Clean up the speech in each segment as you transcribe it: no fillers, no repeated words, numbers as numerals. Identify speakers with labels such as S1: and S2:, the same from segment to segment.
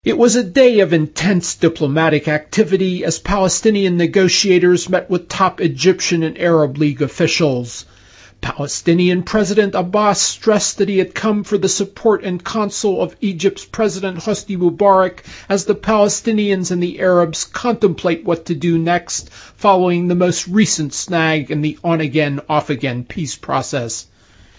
S1: It was a day of intense diplomatic activity as Palestinian negotiators met with top Egyptian and Arab League officials. Palestinian President Abbas stressed that he had come for the support and counsel of Egypt's President Hosni Mubarak as the Palestinians and the Arabs contemplate what to do next following the most recent snag in the on-again, off-again peace process.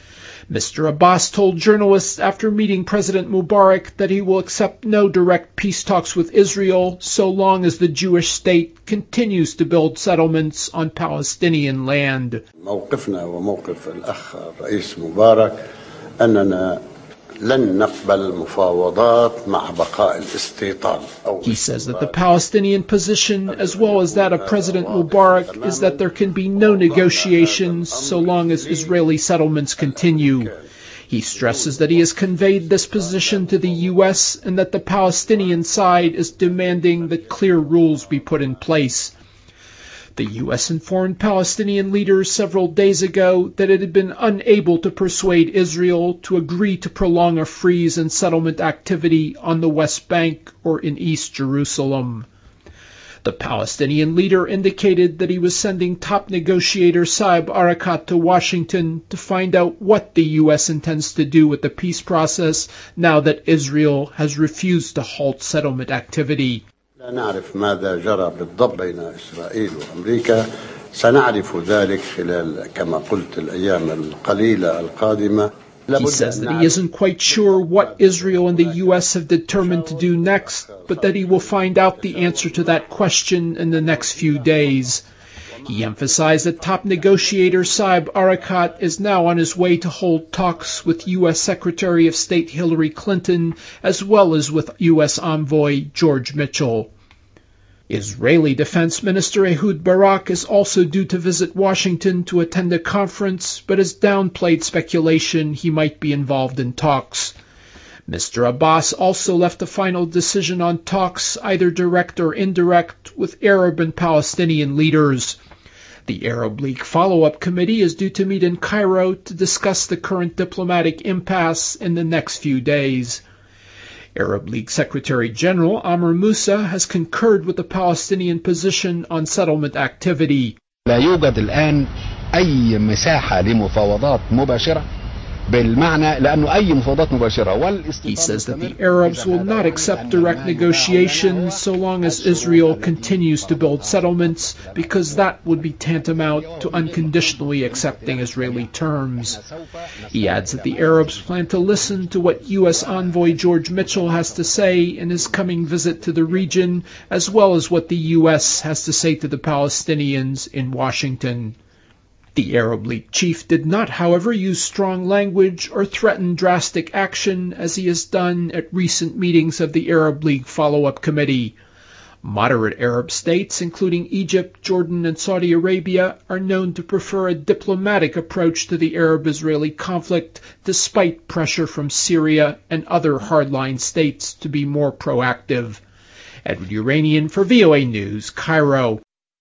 S1: Mr. Abbas told journalists after meeting President Mubarak that he will accept no direct peace talks with Israel so long as the Jewish state continues to build settlements on Palestinian land.
S2: موقفنا وموقف الأخ الرئيس مبارك أننا لن نقبل مفاوضات مع بقاء الاستيطان.
S1: He says that the Palestinian position, as well as that of President Mubarak, is that there can be no negotiations so long as Israeli settlements continue. He stresses that he has conveyed this position to the U.S. and that the Palestinian side is demanding that clear rules be put in place. The U.S. informed Palestinian leaders several days ago that it had been unable to persuade Israel to agree to prolong a freeze in settlement activity on the West Bank or in East Jerusalem. The Palestinian leader indicated that he was sending top negotiator Saeb Erekat to Washington to find out what the U.S. intends to do with the peace process now that Israel has refused to halt settlement activity.
S2: لا نعرف ماذا جرى بالضبط بين إسرائيل وأمريكا سنعرف ذلك خلال كما قلت الأيام القليلة القادمة.
S1: He says that he isn't quite sure what Israel and the U.S. have determined to do next, but that he will find out the answer to that question in the next few days. He emphasized that top negotiator Saeb Erekat is now on his way to hold talks with U.S. Secretary of State Hillary Clinton as well as with U.S. envoy George Mitchell. Israeli Defense Minister Ehud Barak is also due to visit Washington to attend a conference, but has downplayed speculation he might be involved in talks. Mr. Abbas also left a final decision on talks, either direct or indirect, with Arab and Palestinian leaders. The Arab League Follow-Up Committee is due to meet in Cairo to discuss the current diplomatic impasse in the next few days. Arab League Secretary General Amr Moussa has concurred with the Palestinian position on settlement activity.
S3: لا يوجد الآن أي مساحة لمفاوضات مباشرة بالمعنى لأنه أي مفاوضات مباشرة.
S1: He says that the Arabs will not accept direct negotiations so long as Israel continues to build settlements, because that would be tantamount to unconditionally accepting Israeli terms. He adds that the Arabs plan to listen to what U.S. envoy George Mitchell has to say in his coming visit to the region, as well as what the U.S. has to say to the Palestinians in Washington. The Arab League chief did not, however, use strong language or threaten drastic action as he has done at recent meetings of the Arab League Follow-Up Committee. Moderate Arab states, including Egypt, Jordan, and Saudi Arabia, are known to prefer a diplomatic approach to the Arab-Israeli conflict, despite pressure from Syria and other hardline states to be more proactive. Edward Uranian for VOA News, Cairo.